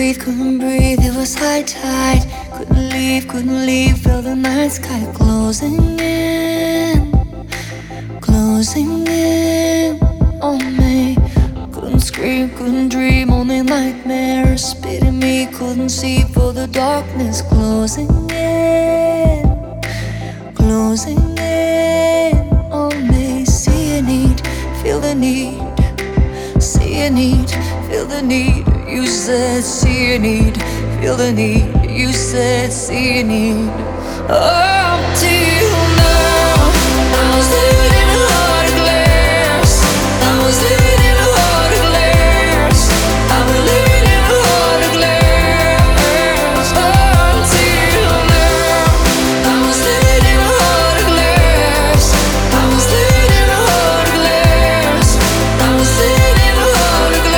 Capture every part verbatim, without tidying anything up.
breathe, couldn't breathe, it was high tide. Couldn't leave, couldn't leave, felt the night sky closing in, closing in on me. Couldn't scream, couldn't dream, only nightmares spitting me. Couldn't see for the darkness closing in, closing in on me. See a need, feel the need. See a need, feel the need. You said see a need, feel the need. You said see a need. Up till now, I was living in a heart of glass. I was living in a heart of glass. I've been living in a heart of glass. Up till now, I was living in a heart of glass. I was living in a heart of glass. I was living in a heart of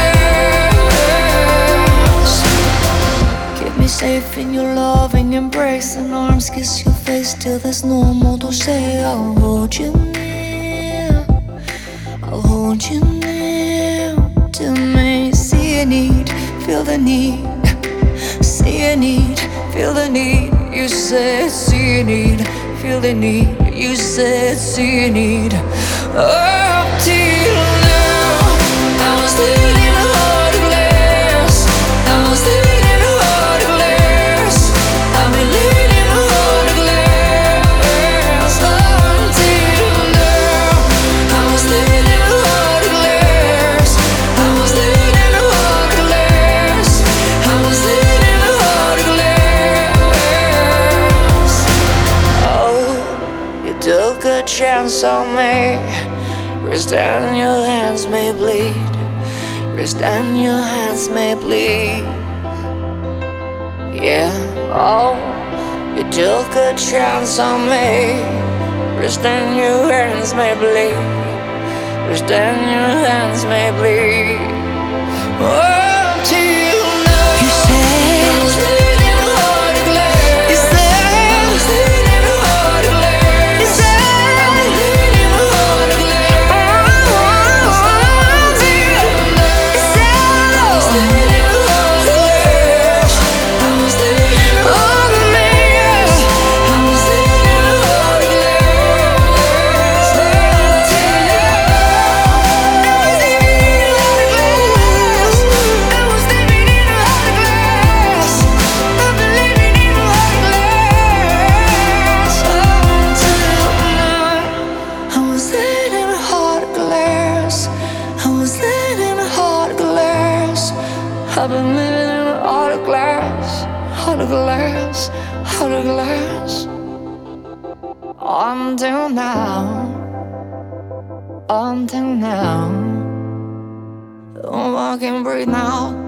glass. Keep me safe in your loving embrace and arms, kiss your face till there's no more to say. I'll hold you near, I'll hold you near to me. See a need, feel the need. See a need, feel the need. You said see a need, feel the need. You said see a need. Up till now, I was living in a heart of glass. I was living in a heart of glass. I've been living in a heart of glass. Until now, I was living in a heart of glass. I was living in a heart of glass. I was living in a heart of glass. Oh, you took a chance on me. Wrist and your hands may bleed. Wrist and your hands may bleed. Yeah, oh, you took a chance on me. Wrist and your hands may bleed. Wrist and your hands may bleed. Oh, till now, you said I was living in a heart of glass. You said I was living in a heart of glass. You said I was living in a heart of glass. Until now, you said I was living in a heart of glass. I was living in a heart of glass. I was living in a heart of glass. Until now, I was living in a heart of glass. I was living in a heart of glass. I've been living in a heart of glass. Until now, I was living in a heart of glass. I was living in a heart of glass. I've been living in a heart of glass, heart of glass, heart of glass. Until now, until now, oh, I can breathe now.